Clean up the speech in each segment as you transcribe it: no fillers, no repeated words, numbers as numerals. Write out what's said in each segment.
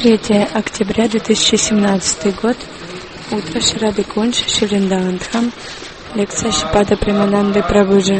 3 октября 2017 год. Утро Шрады Кунж, Шривриндаван-дхам. Лекция Шрипада Премананды Прабхуджи.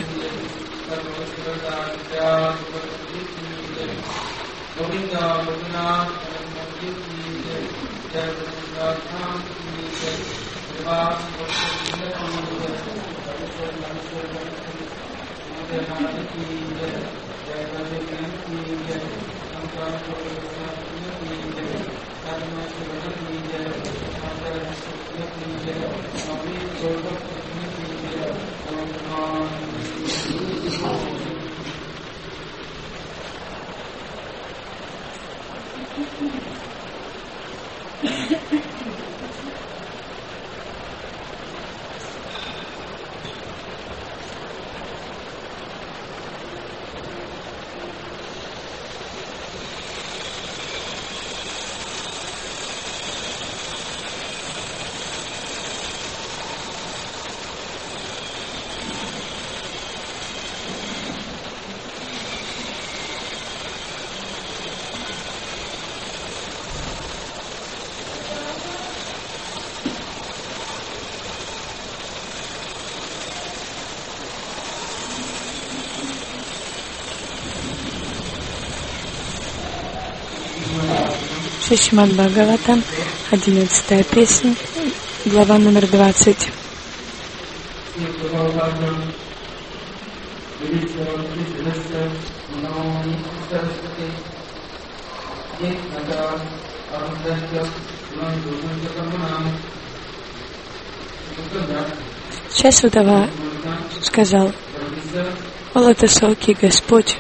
Шримад Бхагаватам, 11 песня, глава номер 20. Сейчас Удава сказал: «О лотосокий Господь,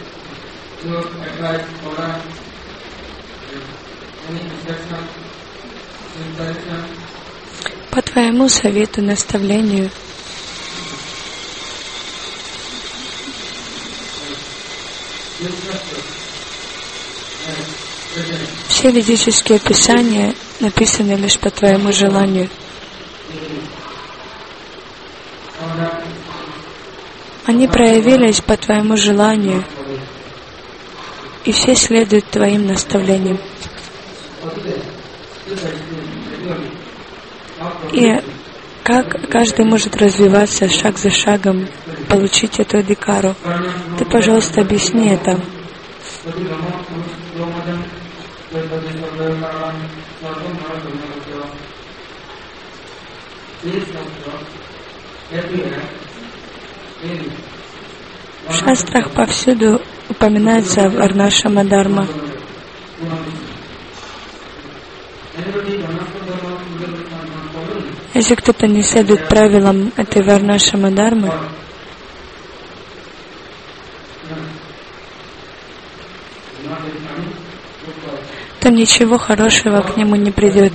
по Твоему совету, наставлению все ведические писания написаны лишь по Твоему желанию. Они проявились по Твоему желанию, и все следуют Твоим наставлениям. И как каждый может развиваться шаг за шагом, получить эту адикару? Ты, пожалуйста, объясни это». В шастрах повсюду упоминается Варнашрама Дharma. Если кто-то не следует правилам этой Варнашрама Дharмы, то ничего хорошего к нему не придет.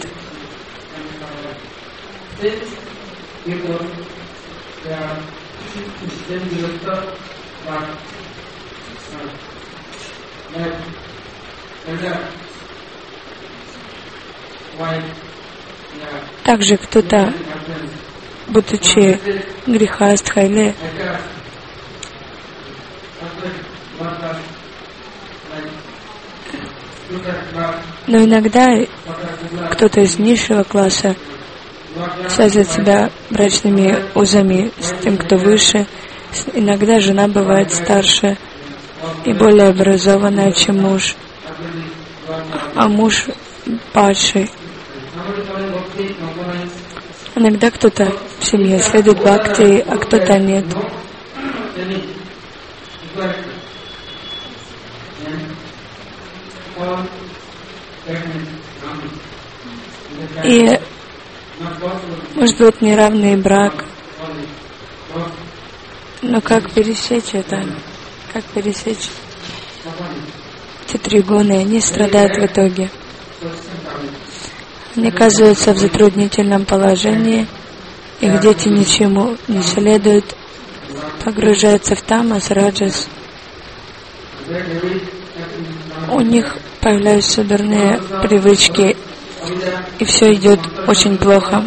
Также кто-то, будучи грехастха или но иногда кто-то из низшего класса связывает себя брачными узами с тем, кто выше. Иногда жена бывает старше и более образованная, чем муж, а муж падший. Иногда кто-то в семье следует бхакти, а кто-то нет. И может быть неравный брак. Но как пересечь это? Как пересечь эти три гуны? Они страдают в итоге. Они оказываются в затруднительном положении, их дети ничему не следуют, погружаются в тамас, раджас. У них появляются дурные привычки, и все идет очень плохо.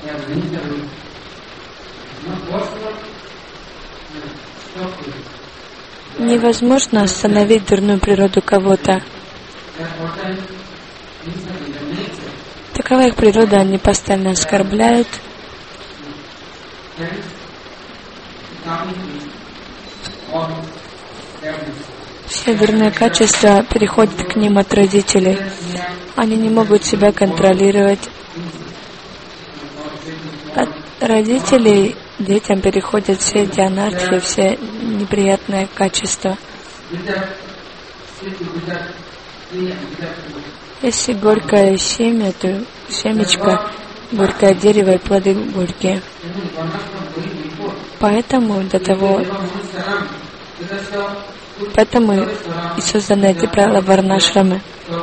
Невозможно остановить дурную природу кого-то. Такова их природа, они постоянно оскорбляют. Все дурные качества переходят к ним от родителей. Они не могут себя контролировать. От родителей детям переходят все эти анархии, все неприятные качества. Если горькое семя, то семечко, горькое дерево и плоды горькие. Поэтому и созданы эти правила варнашрамы.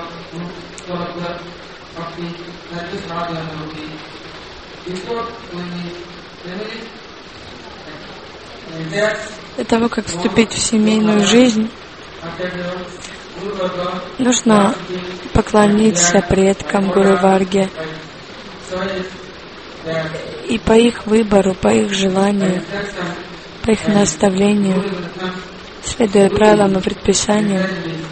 Для того, как вступить в семейную жизнь, нужно поклониться предкам Гуру Варге. И по их выбору, по их желанию, по их наставлению, следуя правилам и предписаниям,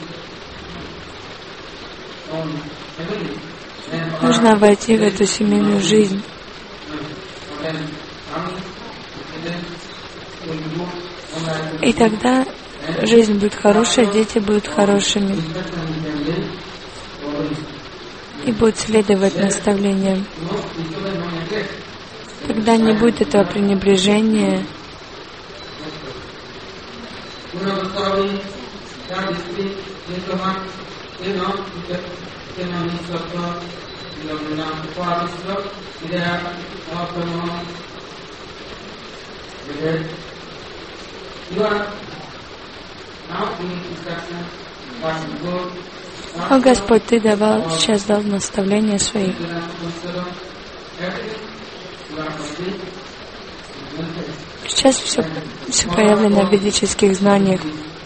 нужно войти в эту семейную жизнь. И тогда жизнь будет хорошая, дети будут хорошими и будут следовать наставлениям. Тогда не будет этого пренебрежения. О Господь, Ты сейчас дал наставления свои. Сейчас все проявлено в ведических знаниях.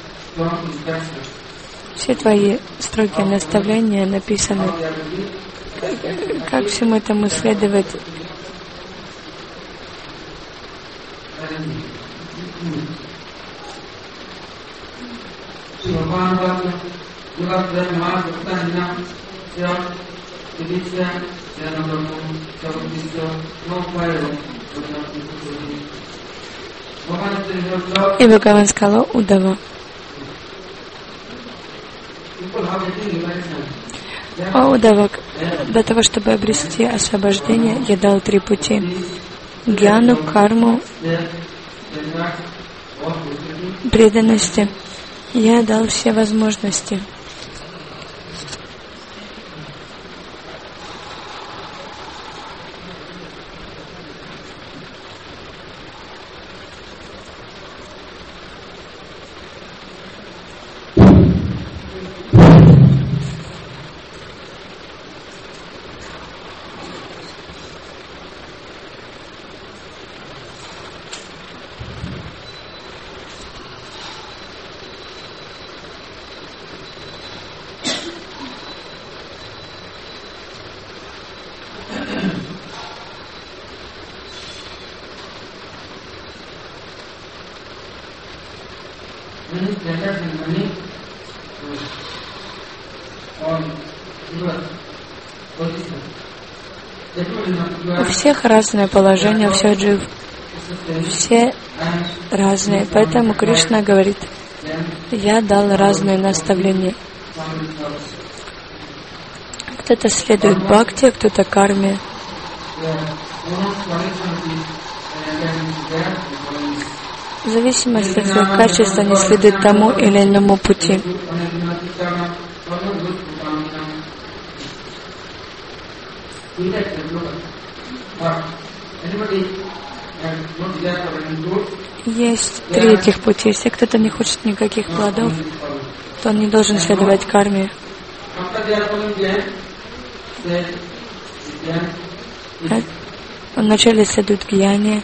Все Твои строгие наставления написаны. Как всему этому следовать? И Бхагаван сказал Удава: «О, Удава, для того, чтобы обрести освобождение, я дал 3 пути: гьяну, карму, преданности. Я дал все возможности». У всех разное положение, у всех джив. Все разные. Поэтому Кришна говорит: я дал разные наставления. Кто-то следует бхакти, кто-то карме. В зависимости от своих качеств они следуют тому или иному пути. Есть 3 этих пути. Если кто-то не хочет никаких плодов, то он не должен следовать карме. Он вначале следует гьяне.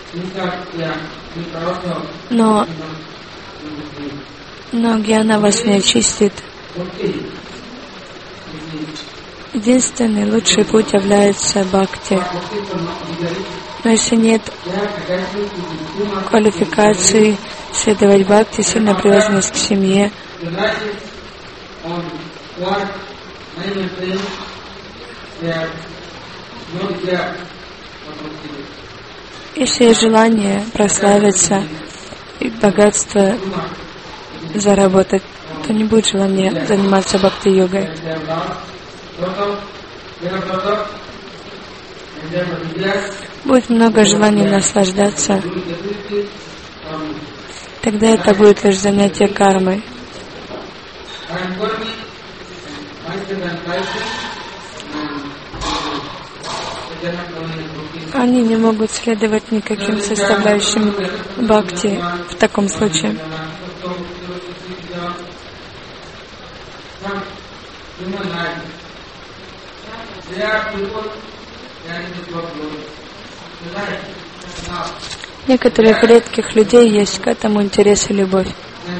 Но гьяна вас не очистит. Единственный лучший путь является бхакти. Но если нет квалификации следовать бхакти, сильная привязанность к семье, если есть желание прославиться и богатство заработать, то не будет желания заниматься бхакти-йогой. Будет много желаний наслаждаться, тогда это будет лишь занятие кармой. Они не могут следовать никаким составляющим бхакти в таком случае. Некоторых редких людей есть к этому интерес и любовь.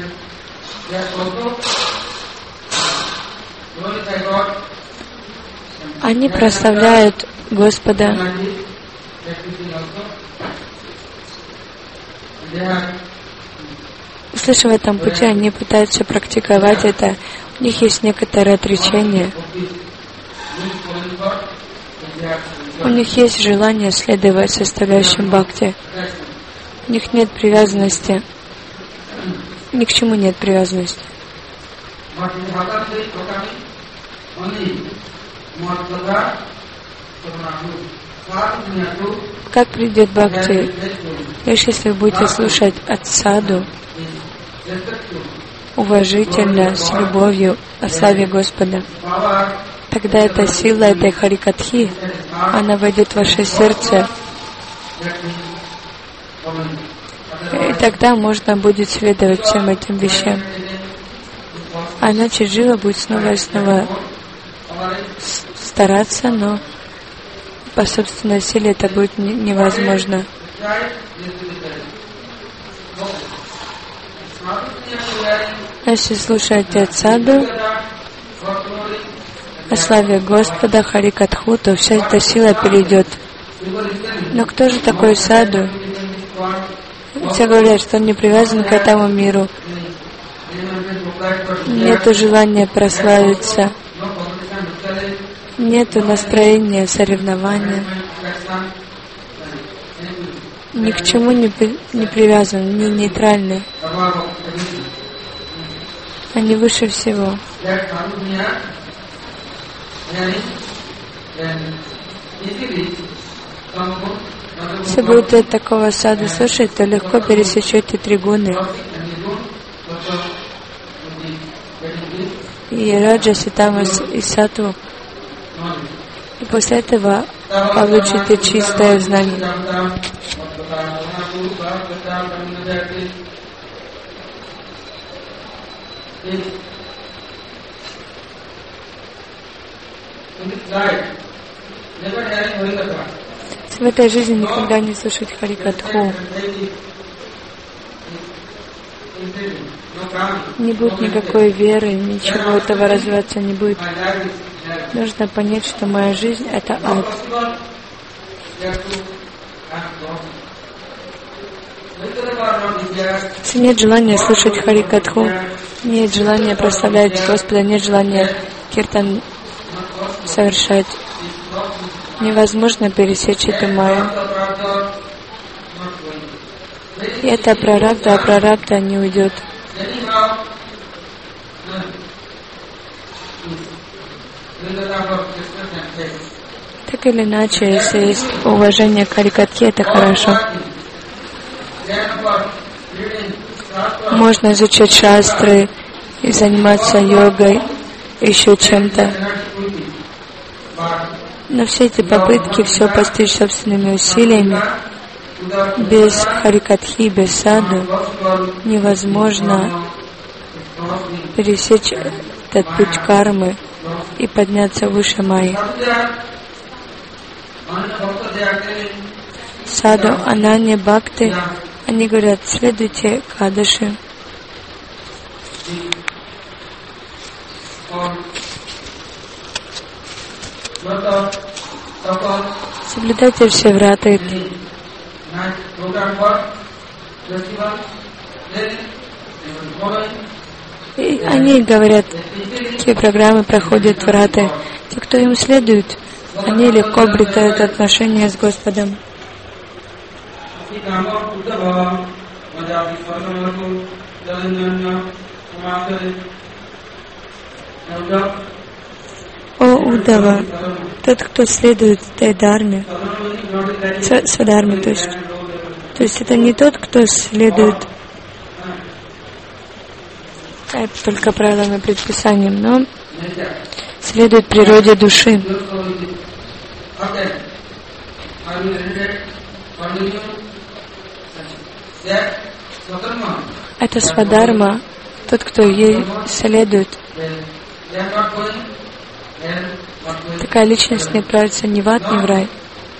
Они прославляют Господа. Услышав в этом пути, они пытаются практиковать это. У них есть некоторое отречение. У них есть желание следовать составляющим бхакти. У них нет привязанности. Ни к чему нет привязанности. Как придет бхакти? Лишь если вы будете слушать от саду, уважительно, с любовью о славе Господа. Тогда эта сила этой харикатхи, она войдет в ваше сердце. И тогда можно будет следовать всем этим вещам. А иначе жива будет снова и снова стараться, но по собственной силе это будет невозможно. Если слушаете от саду о славе Господа, харикатху, то вся эта сила перейдет. Но кто же такой саду? Все говорят, что он не привязан к этому миру. Нету желания прославиться. Нету настроения соревнования. Ни к чему не привязан, не нейтральный. Они выше всего. Если будете такого саду слушать, то легко пересечете три гуны. И раджас, и тамас, и саттву. И после этого получите чистое знание. В этой жизни никогда не слушать харикатху. Не будет никакой веры, ничего этого развиваться не будет. Нужно понять, что моя жизнь — это ад. Если нет желания слушать харикатху, нет желания прославлять Господа, нет желания киртан совершать, невозможно пересечь эту майю. И это прарабдха, а прарабдха не уйдет. Так или иначе, если есть уважение к харикатхе, это хорошо. Можно изучать шастры и заниматься йогой, еще чем-то. Но все эти попытки все постичь собственными усилиями, без харикатхи, без саду, невозможно пересечь этот путь кармы и подняться выше майи. Саду, Ананья, Бхакти, они говорят, следуйте Кадаши. Соблюдайте все враты. И они говорят, какие программы проходят враты. Те, кто им следует, они легко обретают отношения с Господом. О Удава, тот, кто следует этой дхарме, свадхарме, то есть это не тот, кто следует только правилам и предписаниям, но следует природе души. Это свадхарма, тот, кто ей следует. Такая личность не отправится ни в ад, ни в рай.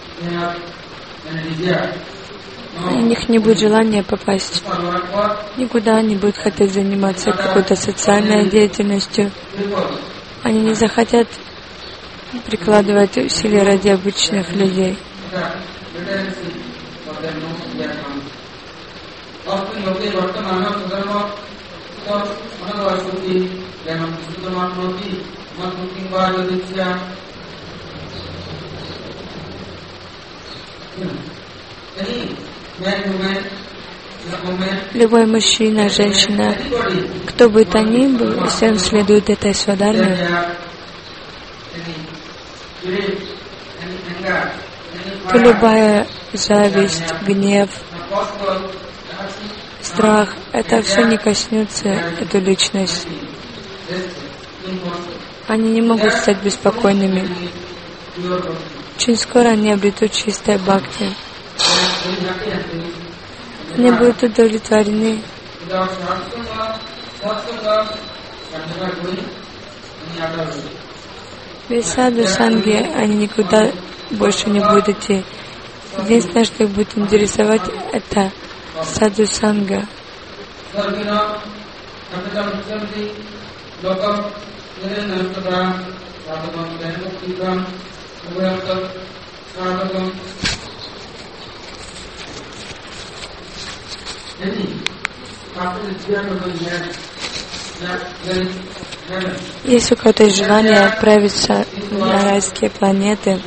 У них не будет желания попасть никуда, не будут хотеть заниматься какой-то социальной деятельностью. Они не захотят прикладывать усилия ради обычных людей. Любой мужчина, женщина, кто бы то ни был, если он следует этой свадхарме, то любая зависть, гнев, страх, это все не коснется эту личность. Они не могут стать беспокойными. Очень скоро они обретут чистое бхакти. Они будут удовлетворены. Без саду санги они никуда больше не будут идти. Единственное, что их будет интересовать, это саду санга. Если у кого-то есть желание отправиться на райские планеты,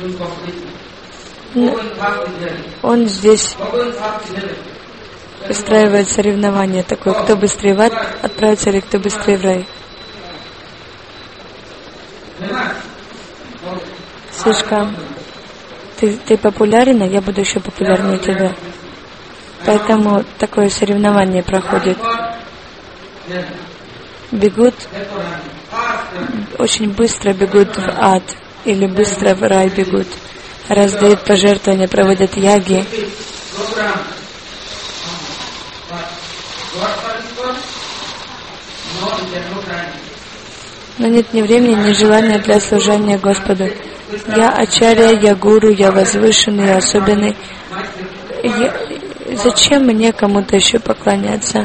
он здесь устраивает соревнование такое, кто быстрее в ад отправится или кто быстрее в рай. Слишком ты популярен, а я буду еще популярнее тебя. Поэтому такое соревнование проходит. Бегут, очень быстро бегут в ад или быстро в рай бегут. Раздают пожертвования, проводят яги. Но нет ни времени, ни желания для служения Господу. Я ачарья, я гуру, я возвышенный, я особенный. Зачем мне кому-то еще поклоняться?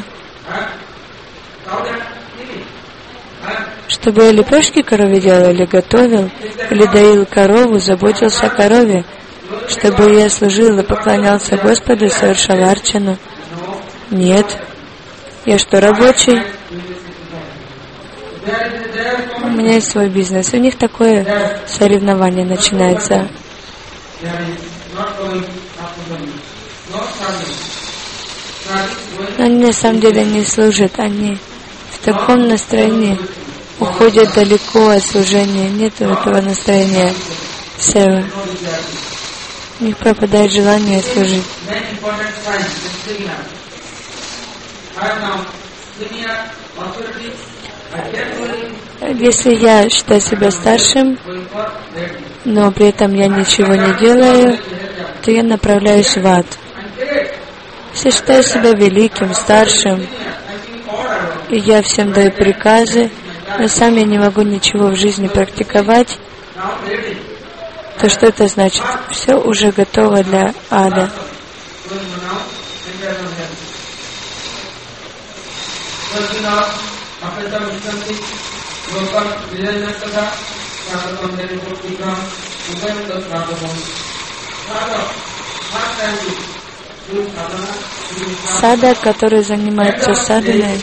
Чтобы я лепешки корове делал, или готовил, или доил корову, заботился о корове, чтобы я служил и поклонялся Господу, совершал арчану. Нет. Я что, рабочий? У меня есть свой бизнес. У них такое соревнование начинается. Но они на самом деле не служат. Они в таком настроении уходят далеко от служения. Нет этого настроения севы. У них пропадает желание служить. Если я считаю себя старшим, но при этом я ничего не делаю, то я направляюсь в ад. Если считаю себя великим, старшим, и я всем даю приказы, но сам я не могу ничего в жизни практиковать, то что это значит? Все уже готово для ада. Садак, который занимается садханой,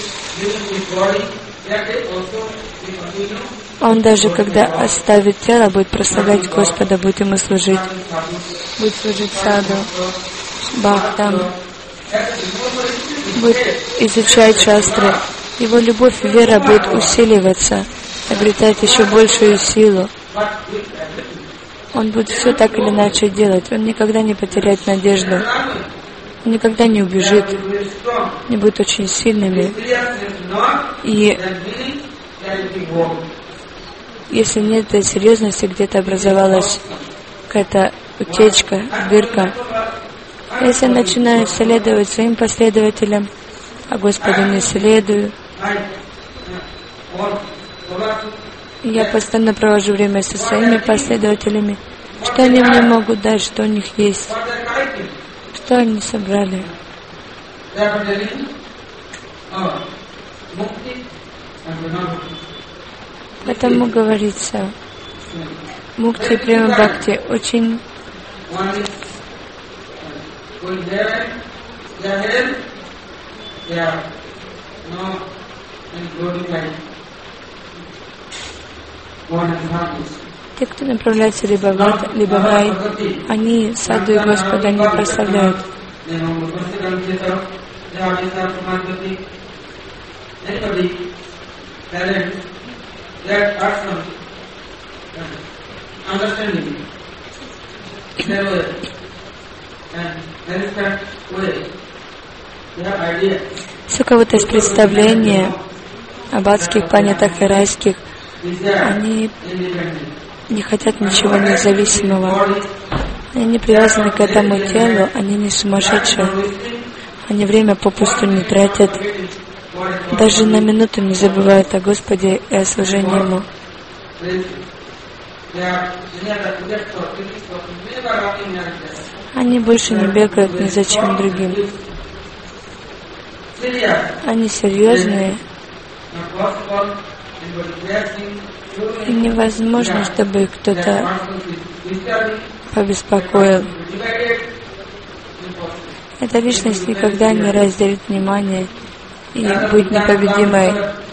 он даже когда оставит тело, будет прославлять Господа, будет ему служить, будет служить саду, бхактам, будет изучать шастры. Его любовь и вера будет усиливаться, обретать еще большую силу. Он будет все так или иначе делать. Он никогда не потеряет надежду. Он никогда не убежит. Они будут очень сильными. И если нет этой серьезности, где-то образовалась какая-то утечка, дырка. Если начинаю следовать своим последователям, а Господу не следую, я постоянно провожу время со своими последователями. Что они мне могут дать, что у них есть? Что они собрали? Поэтому говорится, мукти и према бхакти очень те, кто направляется либо в ад, либо в рай, они саду и Господа не прославляют. Если у кого-то есть представление об адских планетах и райских, они не хотят ничего независимого. Они не привязаны к этому телу, они не сумасшедшие. Они время попусту не тратят. Даже на минуту не забывают о Господе и о служении Ему. Они больше не бегают ни за чем другим. Они серьезные. И невозможно, чтобы кто-то побеспокоил. Эта личность никогда не разделит внимание и будет непобедимой.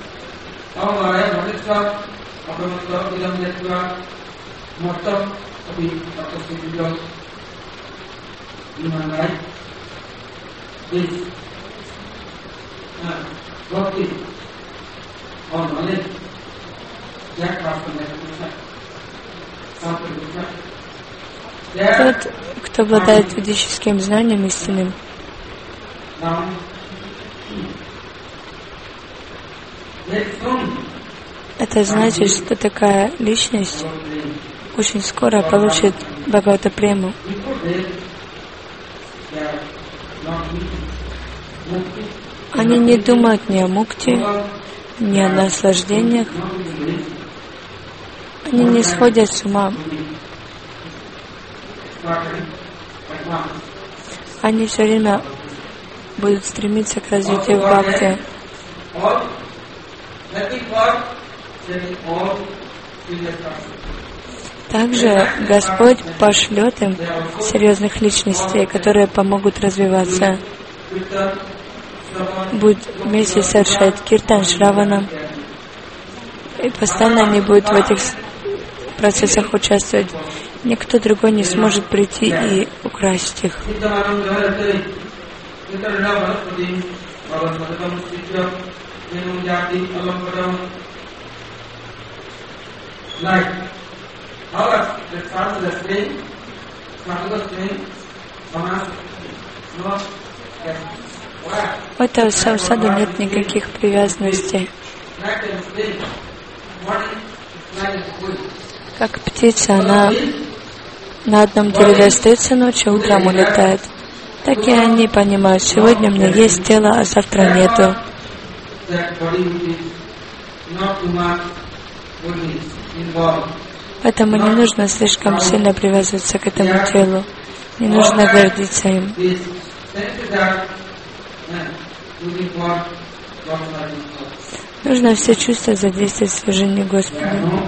Тот, кто обладает ведическим знанием истинным, это значит, что такая личность очень скоро получит Бхагавата Прему. Они не думают ни о мукти, ни о наслаждениях. Они не сходят с ума. Они все время будут стремиться к развитию бхакти. Также Господь пошлет им серьезных личностей, которые помогут развиваться. Будет вместе совершать киртан Шравана. И постоянно они будут в этих процессах участвовать. Никто другой не сможет прийти и украсть их. У этого самсада нет никаких привязанностей. Как птица, она на одном дереве остается ночью, утром улетает. Так и они понимают, сегодня у меня есть тело, а завтра нету. Поэтому не нужно слишком сильно привязываться к этому телу. Не нужно гордиться им. Нужно все чувства задействовать в служении Господу.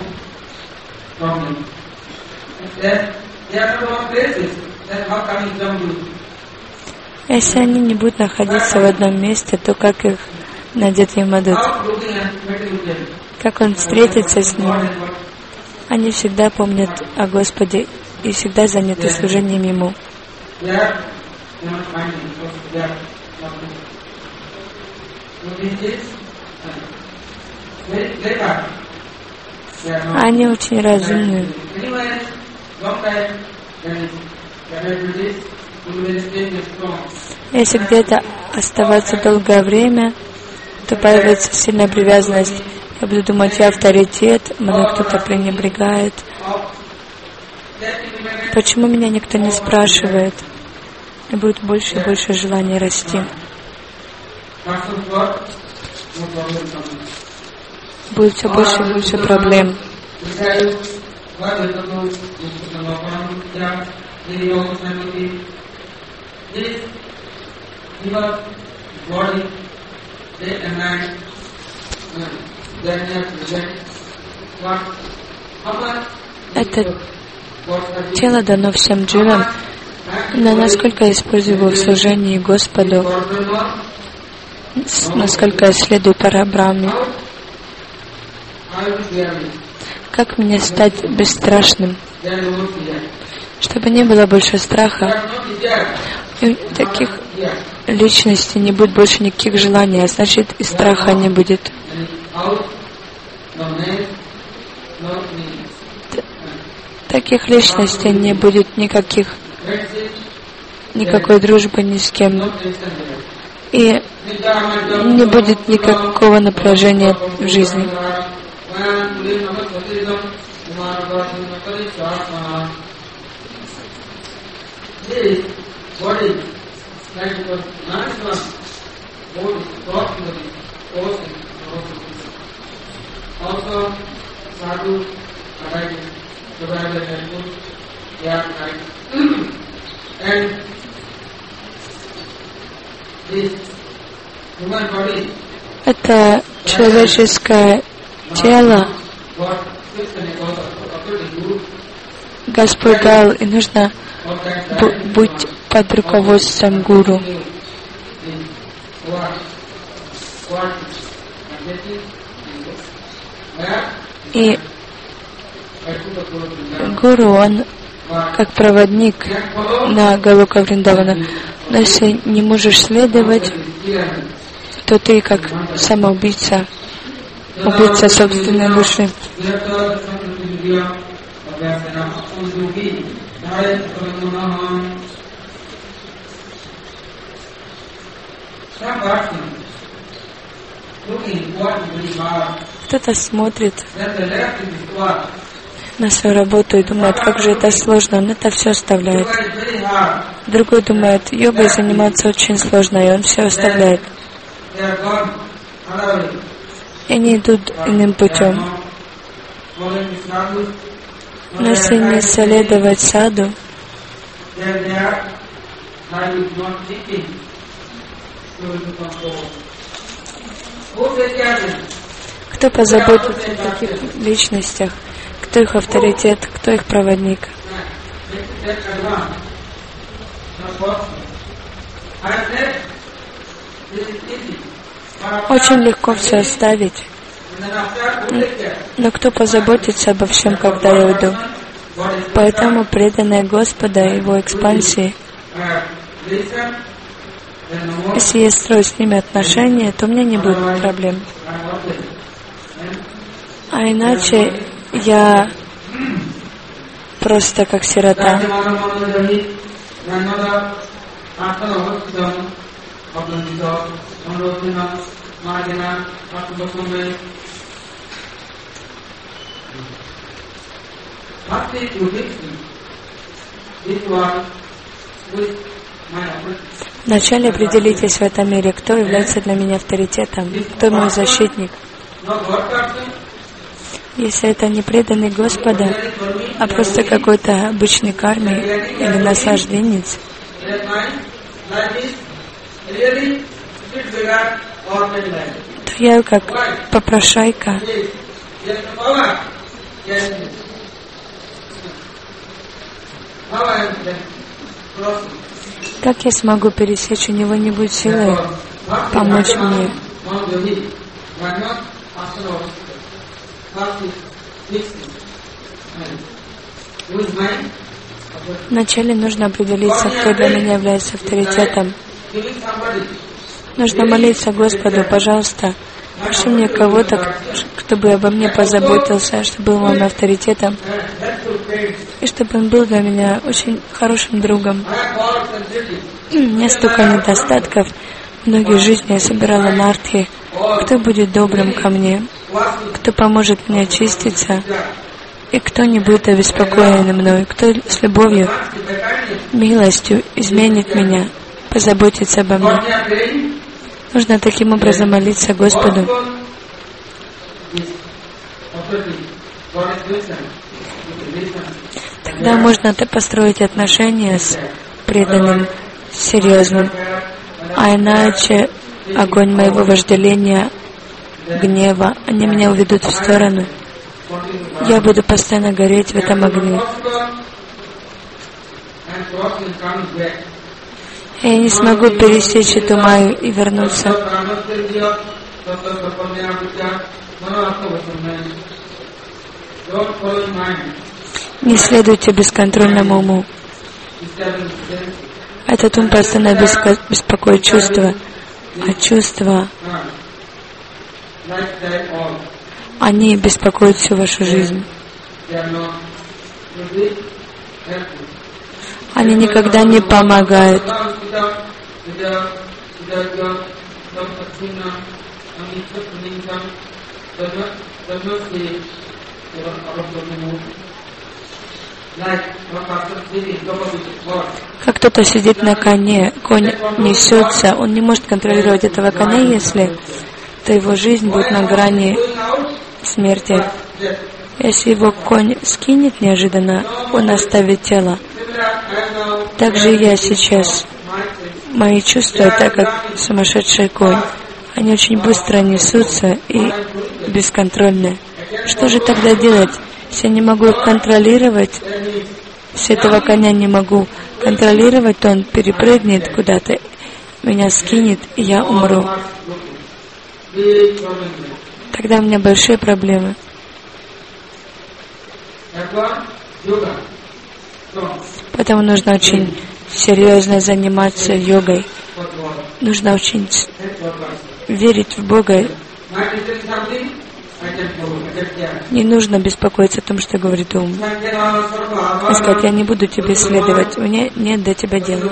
Если они не будут находиться в одном месте, то как их найдет Ямадут? Как он встретится с ним? Они всегда помнят о Господе и всегда заняты служением Ему. Они очень разумные. Если где-то оставаться долгое время, то появится сильная привязанность. Я буду думать, я авторитет, мной кто-то пренебрегает. Почему меня никто не спрашивает? И будет больше и больше желания расти. Будет все больше и больше проблем. Это тело дано всем дживам, но насколько я использую его в служении Господу, насколько я следую Парабрахме, как мне стать бесстрашным, чтобы не было больше страха. И у таких личностей не будет больше никаких желаний, а значит и страха не будет. Таких личностей не будет никакой дружбы ни с кем. И не будет никакого напряжения в жизни. Это человеческое тело Господь дал, и нужно быть под руководством гуру. И гуру, он как проводник на Галока Вриндавана. Но если не можешь следовать, то ты как самоубийца, убийца собственной души. Кто-то смотрит на свою работу и думает, как же это сложно, он это все оставляет. Другой думает, йогой заниматься очень сложно, и он все оставляет. И они идут иным путем. Но если не следовать саду, кто позаботится о таких личностях, кто их авторитет, кто их проводник? Очень легко все оставить. Но кто позаботится обо всем, когда я уйду? Поэтому преданные Господа и Его экспансии, если я строю с ними отношения, то у меня не будет проблем. А иначе я просто как сирота. Вначале определитесь в этом мире, кто является для меня авторитетом, кто мой защитник. Если это не преданный Господа, а просто какой-то обычный карми или наслажденец, то я как попрошайка. Как я смогу пересечь? У него не будет силы помочь мне. Вначале нужно определиться, кто для меня является авторитетом. Нужно молиться Господу: пожалуйста, пошли мне кого-то, кто бы обо мне позаботился, чтобы был моим авторитетом, и чтобы он был для меня очень хорошим другом. У меня столько недостатков. Многие жизни я собирала нарти. Кто будет добрым ко мне? Кто поможет мне очиститься? И кто не будет обеспокоен мной? Кто с любовью, милостью изменит меня, позаботится обо мне? Нужно таким образом молиться Господу. Тогда можно построить отношения с преданным, серьезным. А иначе огонь моего вожделения, гнева, они меня уведут в сторону. Я буду постоянно гореть в этом огне. Я не смогу пересечь эту майю и вернуться. Не следуйте бесконтрольному уму. Этот ум постоянно беспокоит чувства, а чувства, они беспокоят всю вашу жизнь. Они никогда не помогают. Как кто-то сидит на коне, конь несется, он не может контролировать этого коня, если то его жизнь будет на грани смерти. Если его конь скинет неожиданно, он оставит тело. Так же и я сейчас. Мои чувства, так как сумасшедший конь, они очень быстро несутся и бесконтрольны. Что же тогда делать? Если я не могу их контролировать, если этого коня не могу контролировать, то он перепрыгнет куда-то, меня скинет, и я умру. Тогда у меня большие проблемы. Поэтому нужно очень серьезно заниматься йогой. Нужно очень верить в Бога. Не нужно беспокоиться о том, что говорит ум. И сказать: я не буду тебе следовать, у меня нет до тебя дела.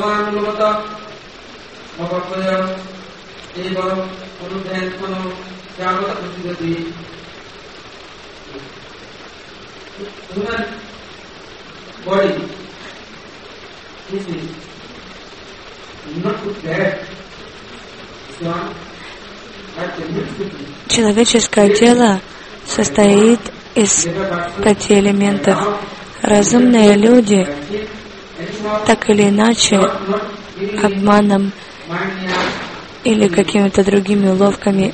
Человеческое тело состоит из 5 элементов. Разумные люди, так или иначе, обманом или какими-то другими уловками,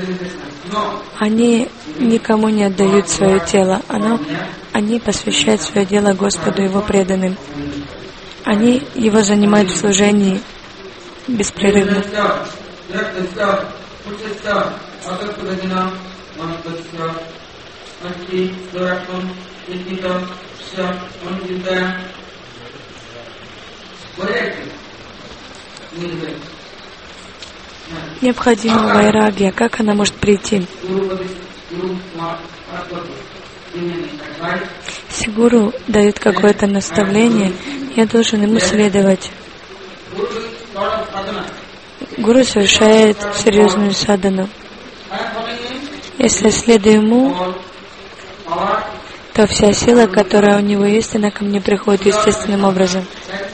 они никому не отдают свое тело. Они посвящают свое дело Господу, Его преданным. Они Его занимают в служении беспрерывно. Необходима вайрагья. Как она может прийти? Если гуру дает какое-то наставление, я должен ему следовать. Гуру совершает серьезную садхану. Если я следую ему, то вся сила, которая у него есть, она ко мне приходит естественным образом.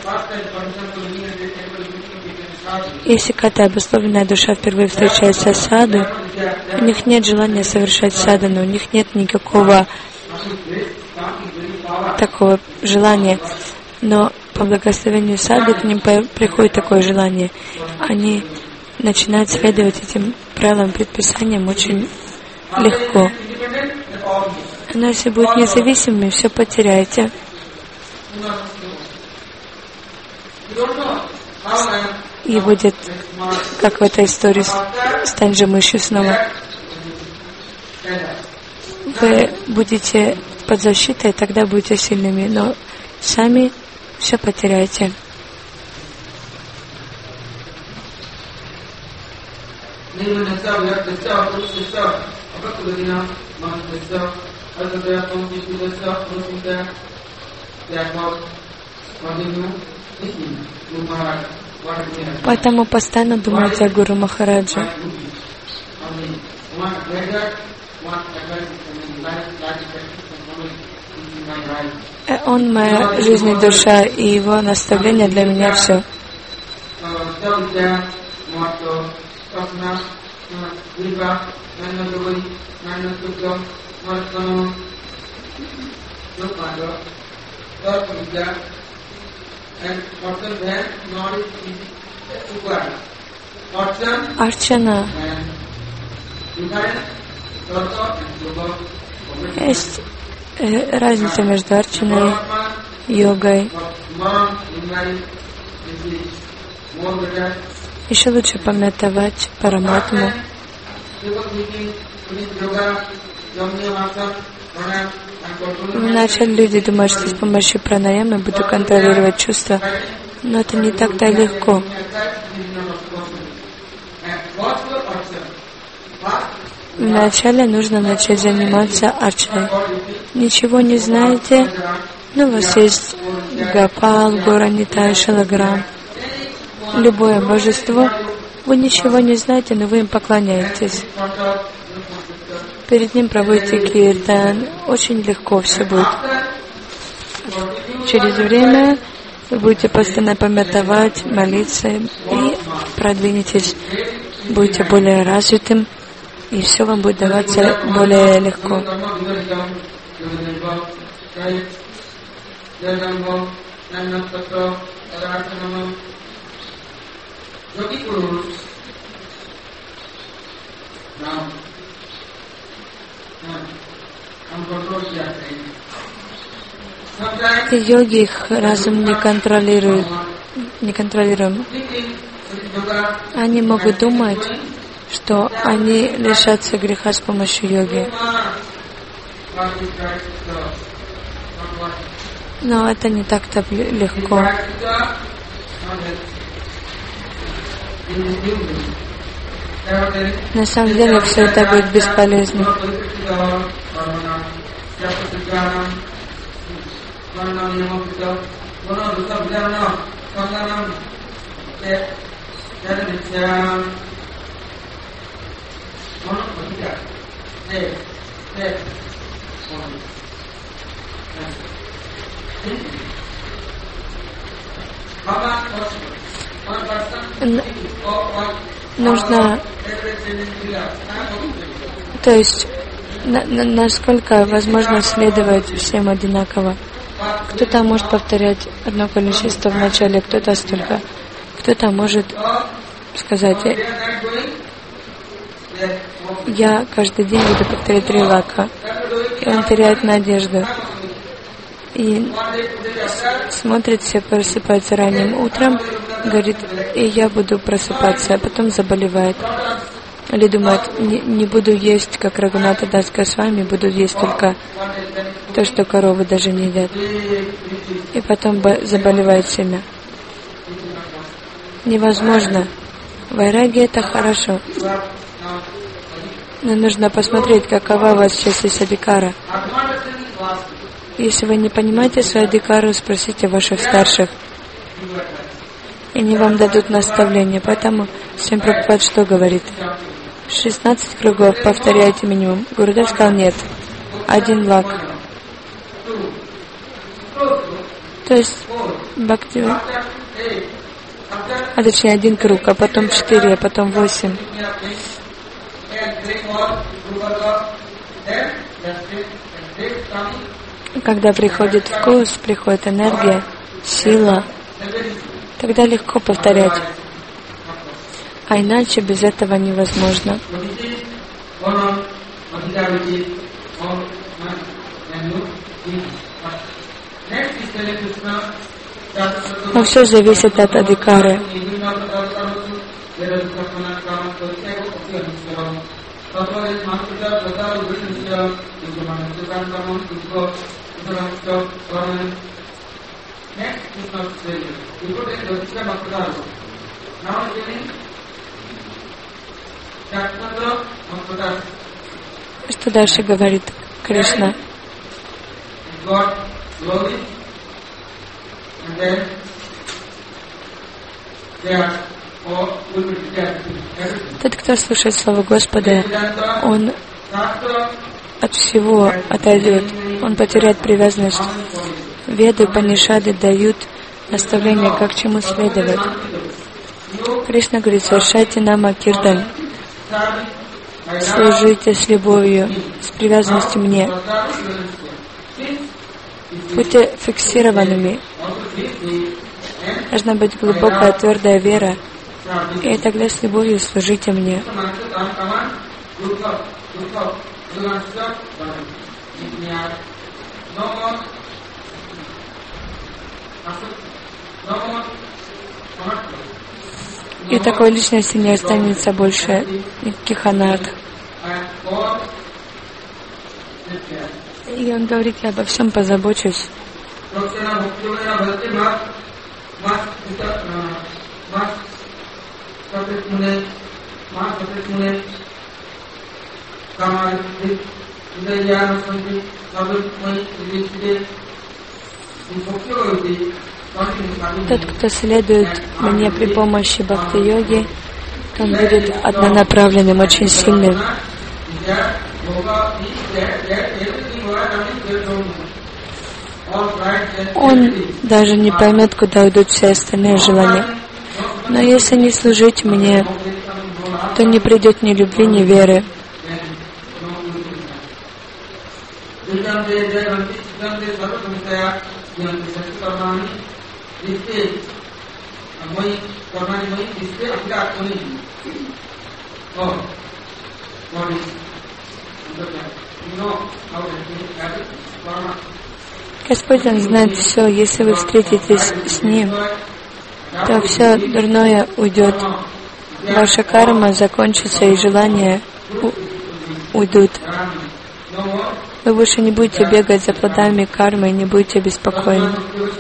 Если какая-то обусловленная душа впервые встречается с саду, у них нет желания совершать садхану, у них нет никакого такого желания. Но по благословению саду к ним приходит такое желание. Они начинают следовать этим правилам, предписаниям очень легко. Но если будут независимыми, все потеряете. И будет, как в этой истории, стань же мышью снова. Вы будете под защитой, тогда будете сильными, но сами все потеряете. Поэтому постоянно думайте о Гуру Махараджа. Он моя жизнь и душа, и его наставление для меня все. Арчана. Есть разница между арчаной, йогой. Еще лучше памятовать Параматму. Вначале люди думают, что с помощью пранаямы буду контролировать чувства, но это не так-то легко. Вначале нужно начать заниматься арчаной. Ничего не знаете, но у вас есть Гопал, Гора-Нитай, Шалаграм, любое божество. Вы ничего не знаете, но вы им поклоняетесь. Перед ним проводите киртан. Очень легко все будет. Через время вы будете постоянно памятовать, молиться и продвинетесь. Будете более развитым, и все вам будет даваться более легко. И йоги их разум не контролируют, неконтролируем. Они могут думать, что они лишатся греха с помощью йоги. Но это не так-то легко. На самом деле все это будет бесполезно. Нужно, то есть, насколько возможно следовать всем одинаково. Кто-то может повторять одно количество в начале, кто-то столько. Кто-то может сказать, я каждый день буду повторять 3 лака. И он теряет надежду. И смотрит, все просыпаются ранним утром, говорит, и я буду просыпаться, а потом заболевает. Или думает, не буду есть, как Рагунатха Дас Госвами, буду есть только то, что коровы даже не едят. И потом заболевает семя. Невозможно. Вайраги — это хорошо. Но нужно посмотреть, какова у вас сейчас есть адикара. Если вы не понимаете свою адикару, спросите ваших старших. И они вам дадут наставление. Поэтому всем Прабхупад что говорит? 16 кругов повторяйте минимум. Гурудев сказал нет. 1 лак. То есть бхакти, а точнее 1 круг, а потом 4, а потом 8. Когда приходит вкус, приходит энергия, сила, тогда легко повторять. А иначе без этого невозможно. Но все зависит от адхикары. Что дальше говорит Кришна? Тот, кто слушает слово Господа, он от всего отойдет, он потеряет привязанность. Веды, Панишады дают наставления, как чему следовать. Кришна говорит: совершайте нама киртан, служите с любовью, с привязанностью мне. Будьте фиксированными. Должна быть глубокая, твердая вера. И тогда с любовью служите мне. И у такой личности не останется больше никаких анарх. И он говорит: я обо всем позабочусь. Тот, кто следует мне при помощи бхакти-йоги, он будет однонаправленным, очень сильным. Он даже не поймет, куда уйдут все остальные желания. Но если не служить мне, то не придет ни любви, ни веры. Господь, Он знает все. Если вы встретитесь с Ним, то все дурное уйдет. Ваша карма закончится, и желания уйдут. Вы больше не будете бегать за плодами кармы и не будете беспокойны.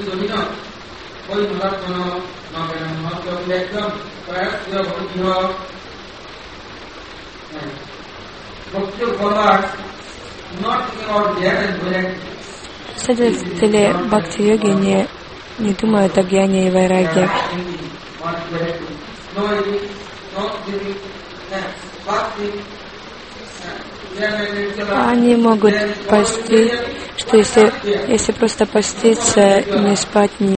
Следователи бхакти-йоги не думают о гьяне и вайраге. Они могут постить, что если просто поститься, не спать, не